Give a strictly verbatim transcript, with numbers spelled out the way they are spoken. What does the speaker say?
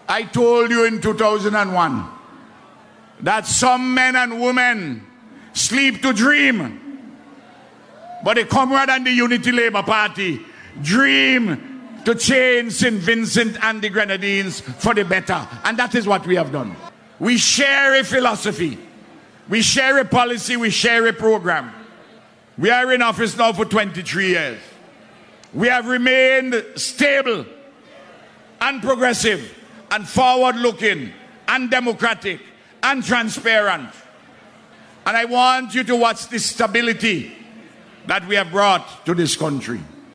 I told you in two thousand one that some men and women sleep to dream, but the Comrade and the Unity Labour Party dream to change Saint Vincent and the Grenadines for the better. And that is what we have done. We share a philosophy. We share a policy. We share a program. We are in office now for twenty-three years. We have remained stable and progressive and forward-looking and democratic and transparent. And I want you to watch the stability that we have brought to this country.